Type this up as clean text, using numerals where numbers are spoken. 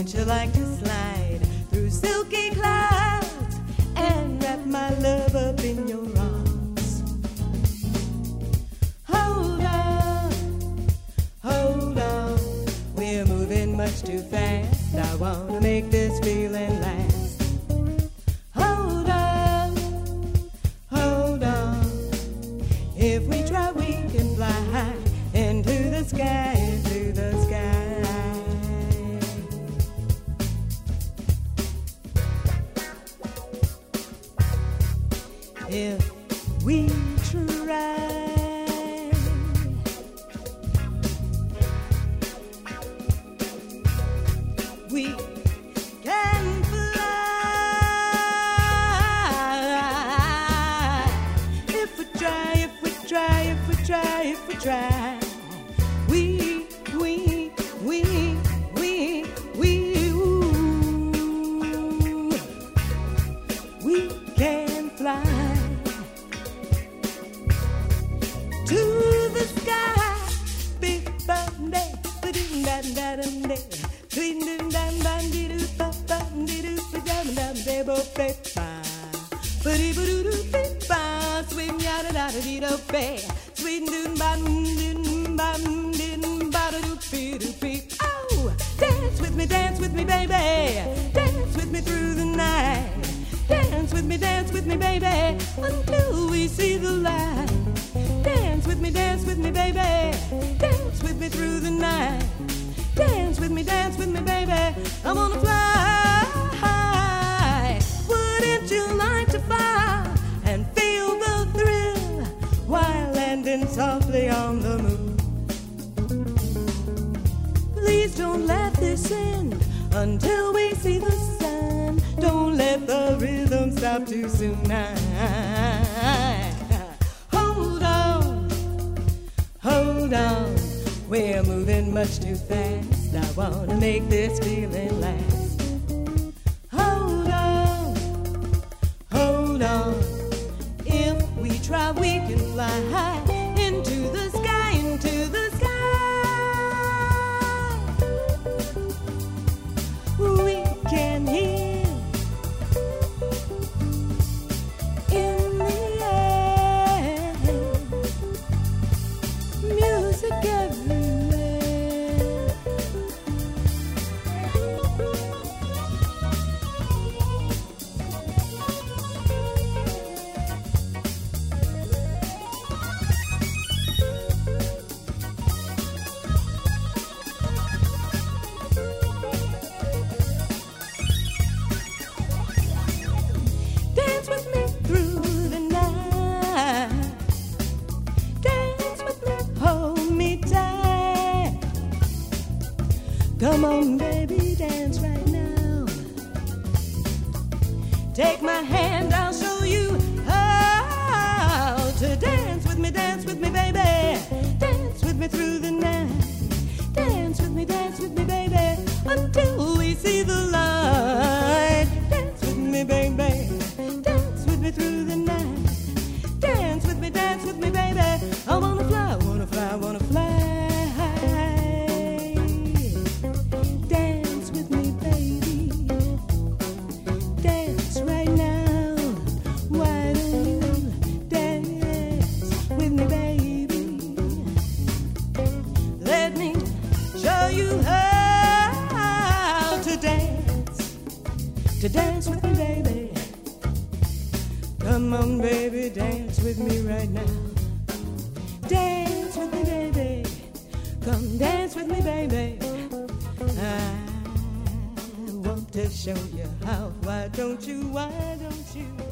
Wouldn't you like to slide through silky clouds and wrap my love up in your arms? Hold on, we're moving much too fast. I wanna make this feeling last. Hold on, if we try we can fly high into the sky, into the sky. If we try, we can fly. If we try, if we try, if we try, if we try, we can fly to the sky. Big bum day, ba-doom dum dum day, ding dum dum dum dee doo dum dum dee doo dum dum day bo be ba, ba-dee ba-doo doo be ba, swing yada da dee do be, swing dum bum din ba doo be doo be. Oh, dance with me, baby, dance with me through the night. Dance with me, baby, until we see the light. Dance with me, baby, dance with me through the night. Dance with me, baby, I wanna fly. Wouldn't you like to fly and feel the thrill while landing softly on the moon? Please don't let this end until we see the sun. Don't let the rhythm stop too soon. Hold on, we're moving much too fast. I wanna make this feeling last. Hold on, if we try we can fly high into the sky, into the sky. We can hear in the air music everywhere. Dance with me through the night. Dance with me, hold me tight. Come on, baby, dance right now. Take my hand, I'll show you how to dance with me, baby. Dance with me through the night. Dance with me, baby, until we see the light. Dance with me, baby. Dance with me through the night. Dance with me, baby. I wanna fly, wanna fly, wanna fly. Dance with me, baby. Dance right now. Why don't you dance with me, baby? Let me show you how to dance with me, baby. Come on, baby, dance with me right now. Dance with me, baby. Come dance with me, baby. I want to show you how. Why don't you?